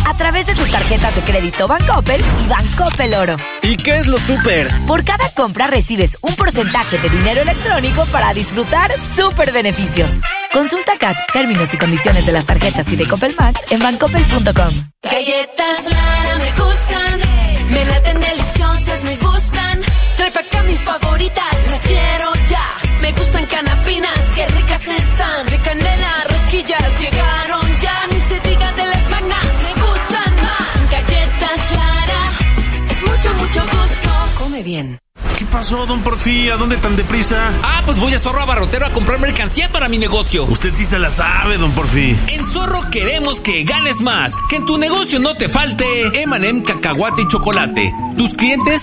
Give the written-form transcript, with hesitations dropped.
a través de tus tarjetas de crédito Bancoppel y Bancoppel Oro. ¿Y qué es lo súper? Por cada compra recibes un porcentaje de dinero electrónico para disfrutar súper beneficios. Consulta CAT, términos y condiciones de las tarjetas y de Coppel Max en bancoppel.com. Galletas Lara me gustan, me laten deliciosas, me gustan. Trae pa' acá mis favoritas, las quiero ya. Me gustan canapinas, qué ricas están. De canela, rosquillas, llegaron ya. Ni se diga de las magnas, me gustan más. Galletas Lara, es mucho, mucho gusto. Come bien. ¿Qué pasó, don Porfi? ¿A dónde tan deprisa? Pues voy a Zorro Abarrotero a comprar mercancía para mi negocio. Usted sí se la sabe, don Porfi. En Zorro queremos que ganes más, que en tu negocio no te falte M&M, cacahuate y chocolate. Tus clientes